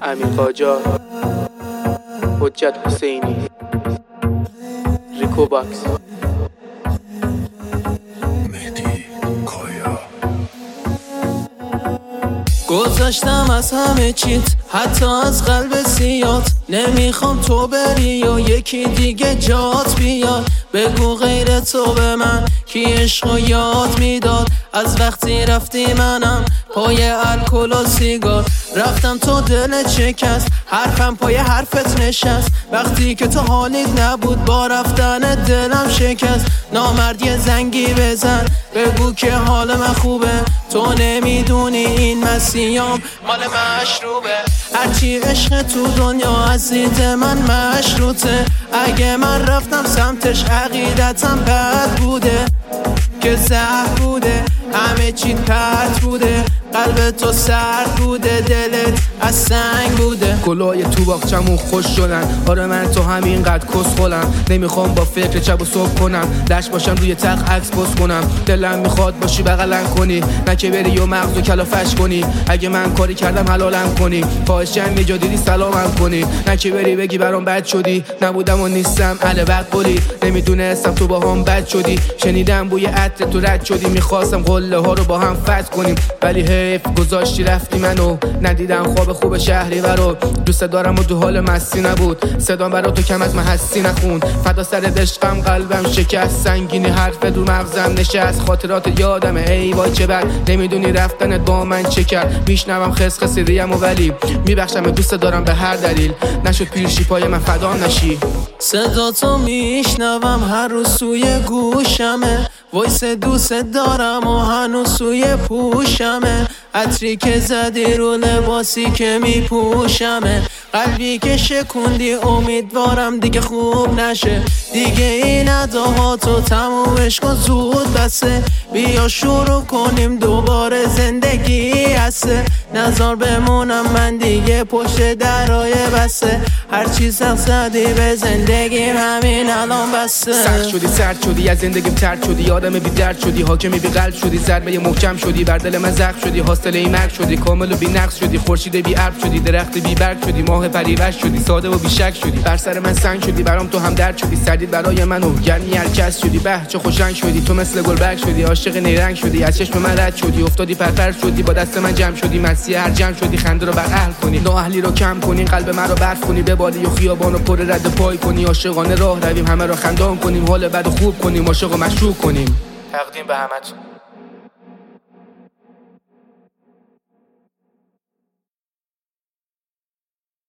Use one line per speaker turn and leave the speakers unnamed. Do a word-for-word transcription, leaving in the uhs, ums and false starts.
امیر قاجار، حجت حسینی، ریکو باکس.
گذاشتم از همه چیت، حتی از قلب سیات. نمیخوام تو بری و یکی دیگه جات بیاد. بگو غیر تو به من کی عشقو یاد میداد. از وقتی رفتی منم پای الکل و سیگار. رفتم تو دل شکست، حرفم پای حرفت نشست. وقتی که تو حالیت نبود با رفتن دلم شکست. نامرد یه زنگی بزن بگو که حال من خوبه. تو نمیدونی این مسیحام مال مشروبه. هرچی عشق تو دنیا از دید من مشروطه. اگه من رفتم سمتش عقیدتم بد بوده که زهر بوده. همه چیت پرت بوده، قلب تو سرد بوده، دلت از سنگ بوده.
گلای تو باغچمون خوش شدن. آره من تو همینقدر کس خولم. نمیخوام با فکر شب و صبح کنم. دشت باشم روی تخت عکس پست کنم. دلم میخواد باشی بغلم کنی، نه که بری و مغزو کلافش کنی. اگه من کاری کردم حلالم کنی، فاحشه‌ام یه جا دیدی سلامم کنی. نه که بری بگی برام بد شدی، نبودم و نیستم اهل بد قولی. نمیدونستم تو با هم بد شدی. شنیدم بوی عطر تو رد شدی. میخواستم قله ها رو با هم فتح کنیم، ولی حیف گذاشتی رفتی منو. ندیدم خواب خوب شهری برو. دوست دارم و تو حال مستی نبود. صدام برا تو کم از من هستی نخون. فدا سر دشقم قلبم شکست. سنگینی حرف دو مغزم نشست. خاطرات یادمه ای وای چه بد. نمیدونی رفتنت با من چه کرد. میشنوم خس خسی ریم و ولی میبخشم دوست دارم به هر دلیل. نشد پیرشی پای من فدا نشی.
صدا تو میشنوم هر روز سوی گوشمه. وایس دوست دارم و هنوز سوی پوشمه. عطری که زدی رو لباسی که میپوشمه. قلبی که شکوندی امیدوارم دیگه خوب نشه. دیگه این اداها تو تمومش کن زود بسه. بیا شروع کنیم دوباره زندگی هسته. نظر بمونم من دیگه پشت درای بسته. هر چیز سخت زدی به زندگیم همین الان بسته.
سخت شدی سرد شدی از زندگیم ترد شدی. آدم بی درد شدی، حاکمی بی قلب شدی. ضربه محکم شدی، بر دل من زخم شدی. حاصله ای مرگ شدی، کامل و بی نقص شدی. خورشید بی ابر شدی، درخت بی برگ شدی. ماه پریوش شدی، ساده و بی شک شدی. بر سر من سنگ شدی، برام تو هم درد شدی. سردید برای من و گرمی هر کس شدی. به چه خوشنگ شدی، تو مثل گلبرگ شدی. عاشق نیرنگ شدی، از چشم من رد شدی. افتادی پرپر شدی، با دست من جمع شدی. مسیح هر جمع شدی، خنده رو بر اهل کنی. نااهلی رو کم کنی، قلب من رو برف کنی. بباری و خیابانو پر رد پای کنی. عاشقانه راه رویم، همه رو خندان کنیم. حال بد و خوب کنیم، عاشق و مشروع کنیم.
تقدیم به همتون.